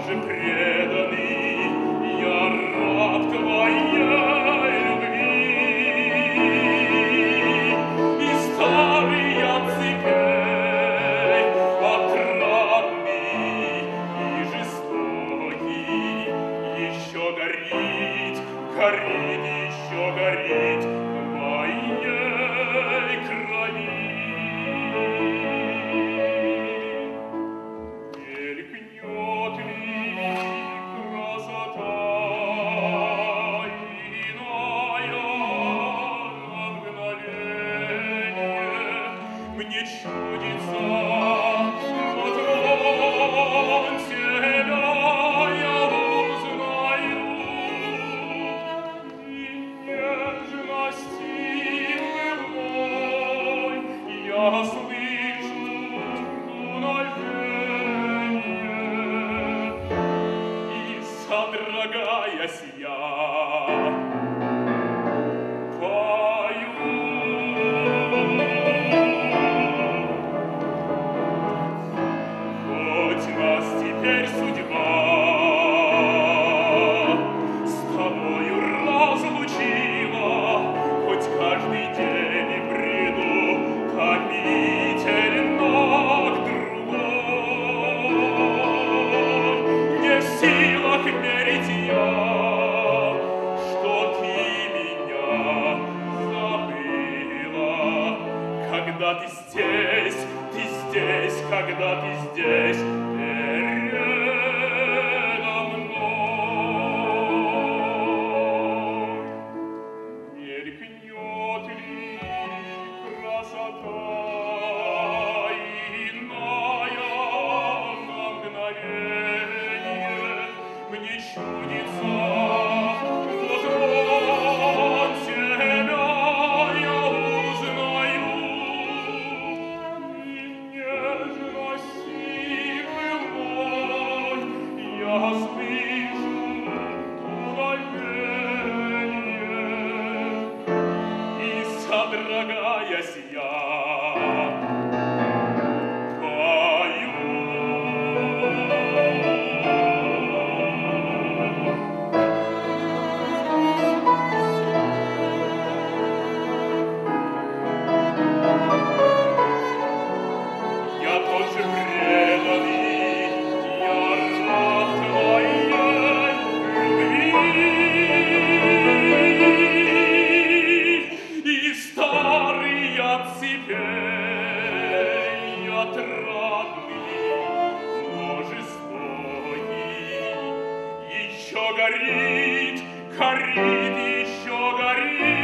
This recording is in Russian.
же преданный, я раб твоей любви. И старый я цепей, отрадный и жестокий, еще горит, еще горит в моей крови. Мелькнет ли красота иная на мгновенье, мне чудится, вот он тебя я узнаю, и нежности мной я слышу дуновенье, и, содрогаясь, я пою. Хоть нас теперь судьба с тобою разлучила, хоть каждый день и бреду томительно к другой, не в силах верить я, что ты меня забыла, когда ты здесь, когда ты здесь передо мной. Мелькнет ли красота иная на мгновенье, мне чудится, вот он тебя я узнаю, и нежности мной я слышу дуновенье, и, содрогаясь, я пою. Я тот же преданный, я раб твоей любви. И старый я цепей, отрадный, но жестокий, еще горит, еще горит